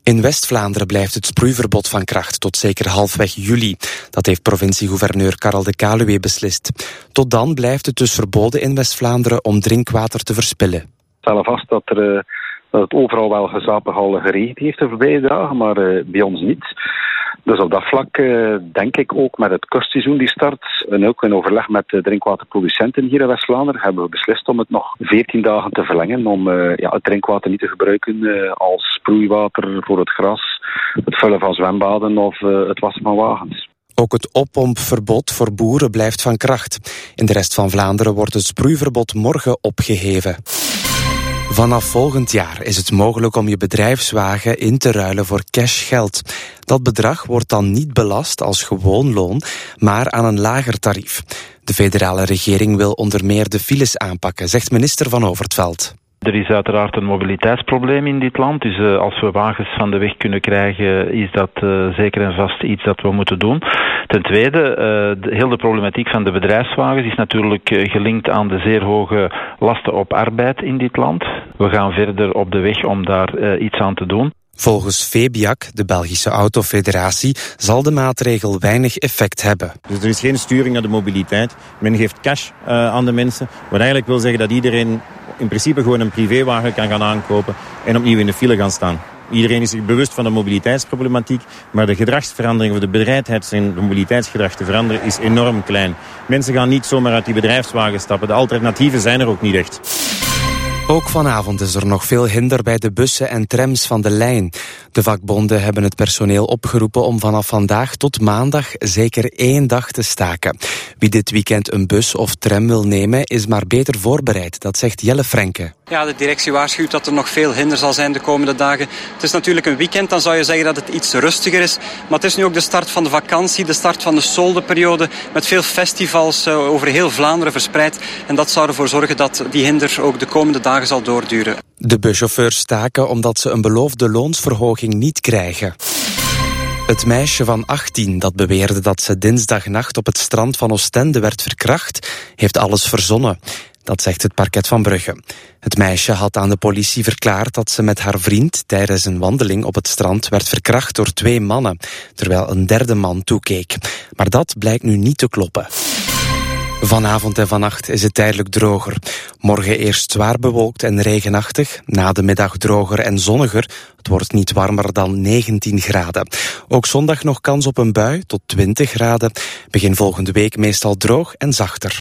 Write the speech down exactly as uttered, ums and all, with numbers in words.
In West-Vlaanderen blijft het sproeiverbod van kracht tot zeker halfweg juli. Dat heeft provincie-gouverneur Karel de Kaluwe beslist. Tot dan blijft het dus verboden in West-Vlaanderen om drinkwater te verspillen. We stellen vast dat, er, uh, dat het overal wel gezapig al geregend heeft de voorbije dagen, maar uh, bij ons niet. Dus op dat vlak uh, denk ik ook met het kustseizoen die start en ook in overleg met de drinkwaterproducenten hier in West-Vlaanderen hebben we beslist om het nog veertien dagen te verlengen om uh, ja, het drinkwater niet te gebruiken uh, als sproeiwater voor het gras, het vullen van zwembaden of uh, het wassen van wagens. Ook het oppompverbod voor boeren blijft van kracht. In de rest van Vlaanderen wordt het sproeiverbod morgen opgeheven. Vanaf volgend jaar is het mogelijk om je bedrijfswagen in te ruilen voor cashgeld. Dat bedrag wordt dan niet belast als gewoon loon, maar aan een lager tarief. De federale regering wil onder meer de files aanpakken, zegt minister Van Overtveld. Er is uiteraard een mobiliteitsprobleem in dit land, dus uh, als we wagens van de weg kunnen krijgen, is dat uh, zeker en vast iets dat we moeten doen. Ten tweede, uh, de, heel de problematiek van de bedrijfswagens is natuurlijk uh, gelinkt aan de zeer hoge lasten op arbeid in dit land. We gaan verder op de weg om daar uh, iets aan te doen. Volgens Febiac, de Belgische Autofederatie, zal de maatregel weinig effect hebben. Dus er is geen sturing naar de mobiliteit. Men geeft cash uh, aan de mensen. Wat eigenlijk wil zeggen dat iedereen in principe gewoon een privéwagen kan gaan aankopen en opnieuw in de file gaan staan. Iedereen is zich bewust van de mobiliteitsproblematiek, maar de gedragsverandering of de bereidheid en de mobiliteitsgedrag te veranderen is enorm klein. Mensen gaan niet zomaar uit die bedrijfswagen stappen. De alternatieven zijn er ook niet echt. Ook vanavond is er nog veel hinder bij de bussen en trams van de lijn. De vakbonden hebben het personeel opgeroepen om vanaf vandaag tot maandag zeker één dag te staken. Wie dit weekend een bus of tram wil nemen is maar beter voorbereid, dat zegt Jelle Frenke. Ja, de directie waarschuwt dat er nog veel hinder zal zijn de komende dagen. Het is natuurlijk een weekend, dan zou je zeggen dat het iets rustiger is. Maar het is nu ook de start van de vakantie, de start van de soldeperiode, met veel festivals uh, over heel Vlaanderen verspreid. En dat zou ervoor zorgen dat die hinder ook de komende dagen zal doorduren. De buschauffeurs staken omdat ze een beloofde loonsverhoging niet krijgen. Het meisje van achttien dat beweerde dat ze dinsdagnacht op het strand van Oostende werd verkracht, heeft alles verzonnen. Dat zegt het parket van Brugge. Het meisje had aan de politie verklaard dat ze met haar vriend tijdens een wandeling op het strand werd verkracht door twee mannen, terwijl een derde man toekeek. Maar dat blijkt nu niet te kloppen. Vanavond en vannacht is het tijdelijk droger. Morgen eerst zwaar bewolkt en regenachtig, na de middag droger en zonniger. Het wordt niet warmer dan negentien graden. Ook zondag nog kans op een bui tot twintig graden. Begin volgende week meestal droog en zachter.